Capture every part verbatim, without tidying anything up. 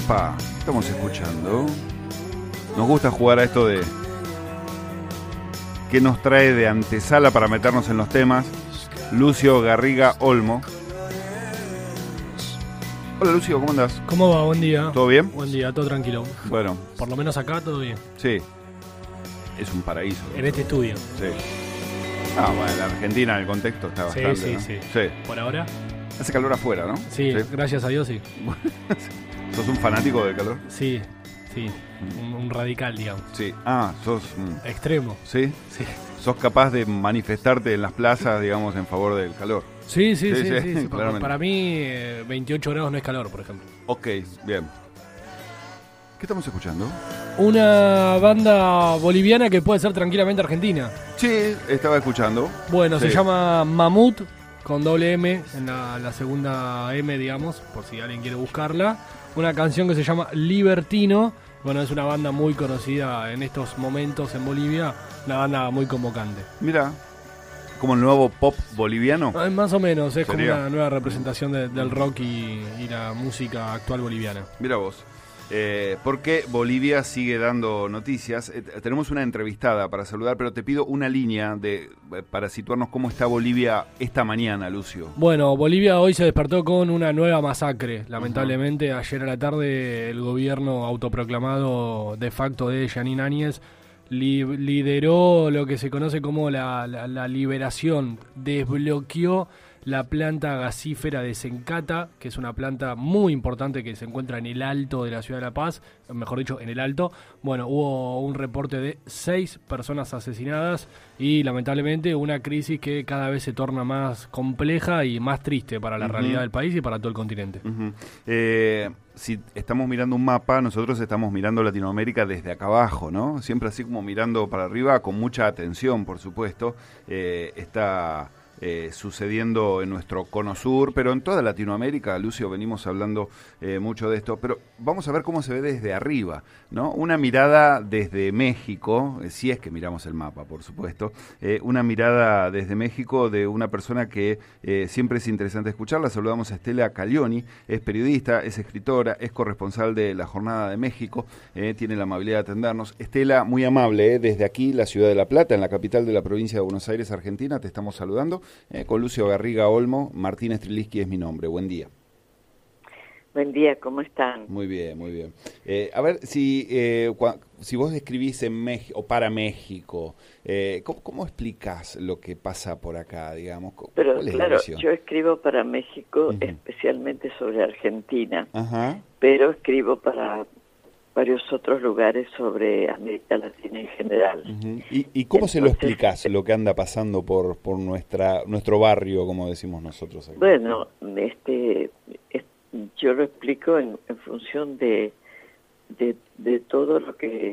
Apa, estamos escuchando. Nos gusta jugar a esto de ¿qué nos trae de antesala para meternos en los temas? Lucio Garriga Olmo. Hola Lucio, ¿cómo andás? ¿Cómo va? Buen día. ¿Todo bien? Buen día, todo tranquilo. Bueno. Por lo menos acá todo bien. Sí. Es un paraíso. En este estudio. Sí. Ah, bueno, en Argentina el contexto está bastante, sí, sí, ¿no? sí. Sí. Por ahora. Hace calor afuera, ¿no? Sí, sí. Gracias a Dios, sí. ¿Sos un fanático del calor? Sí, sí. Un, un radical, digamos. Sí. Ah, sos... Mm. Extremo. ¿Sí? Sí. ¿Sos capaz de manifestarte en las plazas, digamos, en favor del calor? Sí, sí, sí. Sí, sí, sí, sí. Para, para mí, eh, veintiocho grados no es calor, por ejemplo. Ok, bien. ¿Qué estamos escuchando? Una banda boliviana que puede ser tranquilamente argentina. Sí, estaba escuchando. Bueno, sí. Se llama Mamut, con doble M, en la, la segunda M, digamos, por si alguien quiere buscarla. Una canción que se llama Libertino. Bueno, es una banda muy conocida en estos momentos en Bolivia. Una banda muy convocante. Mira, como el nuevo pop boliviano. Ah, más o menos, es ¿Sería? como una nueva representación de, del rock y, y la música actual boliviana. Mira vos. Eh, porque Bolivia sigue dando noticias. Eh, tenemos una entrevistada para saludar, pero te pido una línea de eh, para situarnos cómo está Bolivia esta mañana, Lucio. Bueno, Bolivia hoy se despertó con una nueva masacre. Lamentablemente, uh-huh. ayer a la tarde el gobierno autoproclamado de facto de Yanine Áñez li- lideró lo que se conoce como la, la, la liberación, desbloqueó la planta gasífera de Sencata, que es una planta muy importante que se encuentra en el alto de la ciudad de La Paz, mejor dicho, en el alto. Bueno, hubo un reporte de seis personas asesinadas y lamentablemente una crisis que cada vez se torna más compleja y más triste para la uh-huh. realidad del país y para todo el continente. Uh-huh. Eh, si estamos mirando un mapa, nosotros estamos mirando Latinoamérica desde acá abajo, ¿no? Siempre así como mirando para arriba, con mucha atención, por supuesto. Eh, está... Eh, sucediendo en nuestro cono sur, pero en toda Latinoamérica, Lucio, venimos hablando eh, mucho de esto, pero vamos a ver cómo se ve desde arriba, ¿no? Una mirada desde México, eh, si es que miramos el mapa, por supuesto, eh, una mirada desde México de una persona que eh, siempre es interesante escucharla. Saludamos a Estela Calioni, es periodista, es escritora, es corresponsal de La Jornada de México, eh, tiene la amabilidad de atendernos. Estela, muy amable, eh, desde aquí, la ciudad de La Plata, en la capital de la provincia de Buenos Aires, Argentina, te estamos saludando. Eh, con Lucio Garriga Olmo, Martín Streliski es mi nombre. Buen día. Buen día, ¿cómo están? Muy bien, muy bien. Eh, a ver, si eh, cua, si vos describís en México, o para México, eh, ¿cómo, ¿cómo explicás lo que pasa por acá, digamos? Pero ¿Cuál es claro, la visión? yo escribo para México, uh-huh. especialmente sobre Argentina, uh-huh. pero escribo para varios otros lugares sobre América Latina en general. Uh-huh. ¿Y, y cómo Entonces, se lo explicás, lo que anda pasando por por nuestra nuestro barrio, como decimos nosotros aquí? Bueno, este, es, yo lo explico en, en función de, de, de todo lo que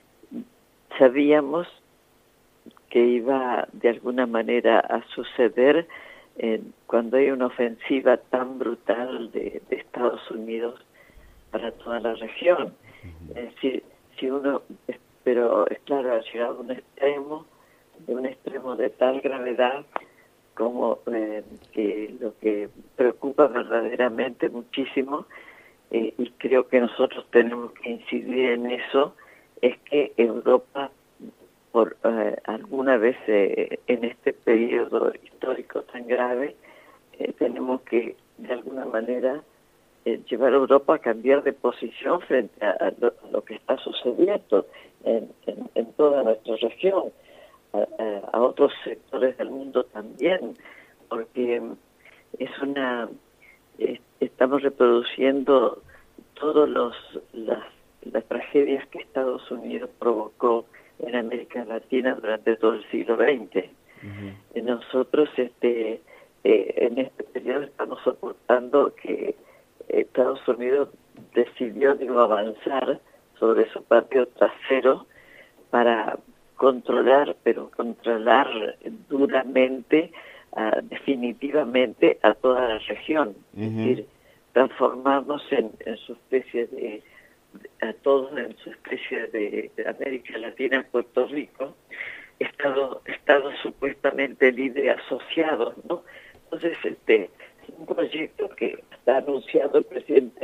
sabíamos que iba de alguna manera a suceder eh, cuando hay una ofensiva tan brutal de, de Estados Unidos para toda la región. Es decir, si uno, pero es claro, ha llegado a un extremo, de un extremo de tal gravedad como eh, que lo que preocupa verdaderamente muchísimo, eh, y creo que nosotros tenemos que incidir en eso, es que Europa, por eh, alguna vez eh, en este periodo histórico tan grave, eh, tenemos que de alguna manera Eh, llevar a Europa a cambiar de posición frente a, a, lo, a lo que está sucediendo en, en, en toda nuestra región, a, a, a otros sectores del mundo también, porque es una es, estamos reproduciendo todos los las, las tragedias que Estados Unidos provocó en América Latina durante todo el siglo veinte. Uh-huh. Y nosotros este eh, en este periodo estamos soportando que Estados Unidos decidió digo, avanzar sobre su patio trasero para controlar, pero controlar duramente, uh, definitivamente a toda la región. Uh-huh. Es decir, transformarnos en, en su especie de, a todos en su especie de, de América Latina, Puerto Rico, estado, estado supuestamente libre asociados, ¿no? Entonces, este un proyecto que está anunciado el presidente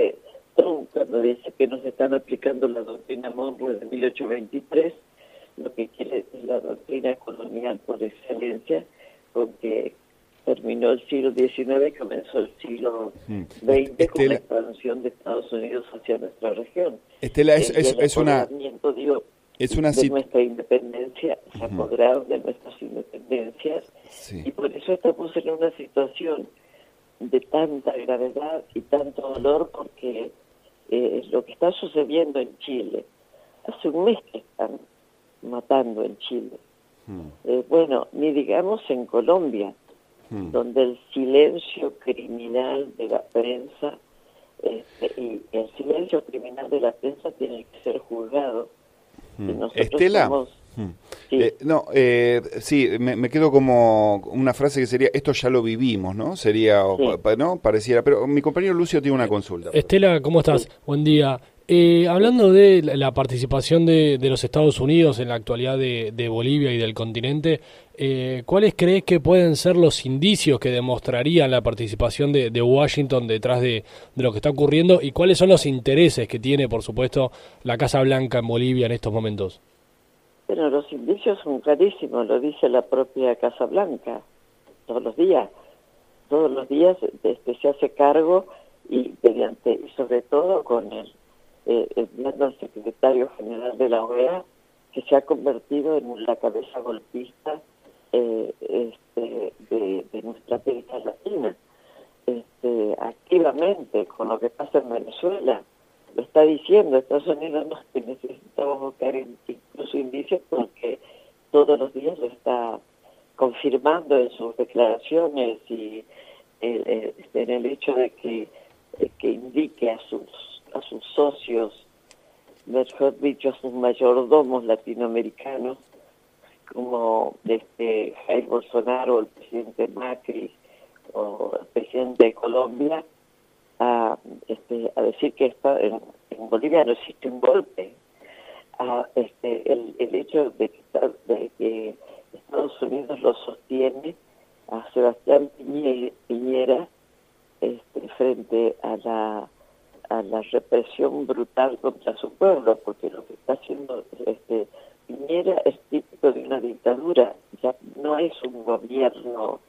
Trump, cuando dice que nos están aplicando la doctrina Monroe de mil ochocientos veintitrés, lo que quiere es la doctrina colonial por excelencia, porque terminó el siglo diecinueve y comenzó el siglo veinte con la expansión de Estados Unidos hacia nuestra región. Estela, es, es, es una... Digo, es una de nuestra independencia, se apoderaron de nuestras independencias, sí. Y por eso estamos en una situación de tanta gravedad y tanto dolor, porque eh, lo que está sucediendo en Chile, hace un mes que están matando en Chile. Hmm. Eh, bueno, ni digamos en Colombia, hmm. donde el silencio criminal de la prensa, este, y el silencio criminal de la prensa tiene que ser juzgado. Hmm. Estela, somos, hmm. sí, eh, no, eh, sí me, me quedo como una frase que sería, esto ya lo vivimos, ¿no? Sería, sí. o, ¿no? Pareciera, pero mi compañero Lucio tiene una consulta. Estela, ¿cómo estás? Sí. Buen día. Eh, hablando de la participación de, de los Estados Unidos en la actualidad de, de Bolivia y del continente, eh, ¿cuáles crees que pueden ser los indicios que demostrarían la participación de, de Washington detrás de, de lo que está ocurriendo, y cuáles son los intereses que tiene, por supuesto, la Casa Blanca en Bolivia en estos momentos? Bueno, los indicios son clarísimos, lo dice la propia Casa Blanca, todos los días. Todos los días este, se hace cargo y, mediante, y sobre todo con el Eh, enviando al secretario general de la O E A, que se ha convertido en la cabeza golpista eh, este, de, de nuestra América Latina. Este, activamente, con lo que pasa en Venezuela, lo está diciendo Estados Unidos, no, que necesitamos buscar incluso indicios, porque todos los días lo está confirmando en sus declaraciones y eh, eh, en el hecho de que, eh, que indique a sus a sus socios, mejor dicho, a sus mayordomos latinoamericanos, como este Jair Bolsonaro, el presidente Macri o el presidente de Colombia, a, este, a decir que está en, en Bolivia no existe un golpe. A, este, el, el hecho de que, de que Estados Unidos lo sostiene a Sebastián Piñera, Piñera este, frente a la a la represión brutal contra su pueblo, porque lo que está haciendo este Piñera es típico de una dictadura, ya no es un gobierno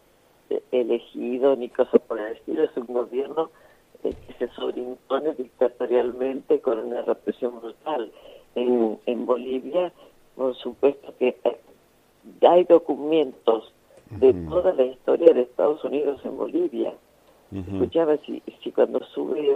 elegido ni cosa por el estilo, es un gobierno eh, que se sobreimpone dictatorialmente con una represión brutal. En, en Bolivia, por supuesto que hay, hay documentos de uh-huh. toda la historia de Estados Unidos en Bolivia. Uh-huh. Escuchaba si, si cuando sube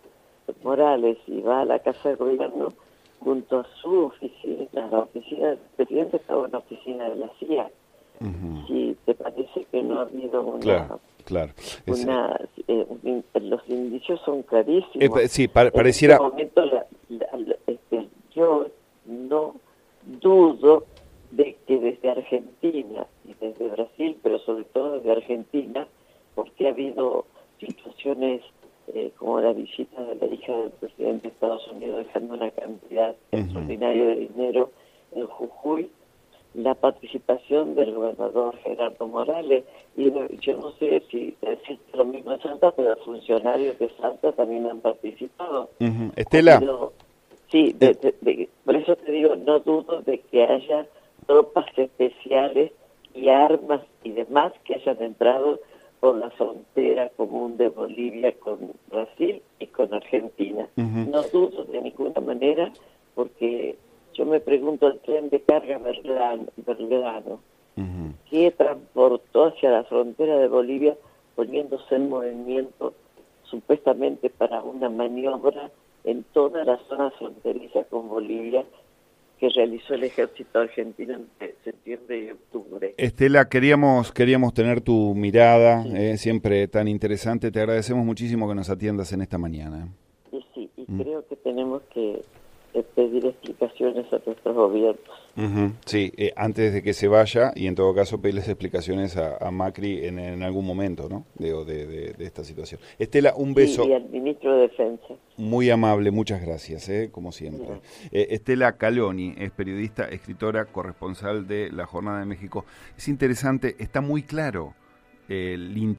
Morales y va a la Casa de Gobierno, junto a su oficina, la oficina del presidente estaba en la oficina de la C I A. Uh-huh. Si te parece que no ha habido una... Claro, claro. una eh, un, los indicios son clarísimos. Eh, sí, pa- pareciera... En este momento la, la, la, este, yo no dudo de que desde Argentina y desde Brasil, pero sobre todo desde Argentina, porque ha habido situaciones Eh, como la visita de la hija del presidente de Estados Unidos dejando una cantidad uh-huh. extraordinaria de dinero en Jujuy, la participación del gobernador Gerardo Morales, y yo no sé si decir lo mismo en Salta, pero funcionarios de Salta también han participado. Uh-huh. Estela. Pero, sí, de, de, de, por eso te digo, no dudo de que haya tropas especiales y armas y demás que hayan entrado por la frontera común de Bolivia con Brasil y con Argentina. Uh-huh. No dudo de ninguna manera, porque yo me pregunto, el tren de carga Belgrano, uh-huh. ¿qué transportó hacia la frontera de Bolivia poniéndose en movimiento supuestamente para una maniobra en toda la zona fronteriza con Bolivia que realizó el ejército argentino en septiembre y octubre? Estela, queríamos queríamos tener tu mirada, sí. eh, siempre tan interesante. Te agradecemos muchísimo que nos atiendas en esta mañana. Y sí, y mm. creo que tenemos que eh, pedir explicaciones a nuestros gobiernos. Uh-huh. Sí, eh, antes de que se vaya, y en todo caso pedirles explicaciones a, a Macri en, en algún momento, ¿no? De, de, de, de esta situación. Estela, un beso. Sí, y al ministro de Defensa. Muy amable, muchas gracias, eh, como siempre. Uh-huh. Eh, Estela Caloni es periodista, escritora, corresponsal de La Jornada de México. Es interesante, está muy claro eh, el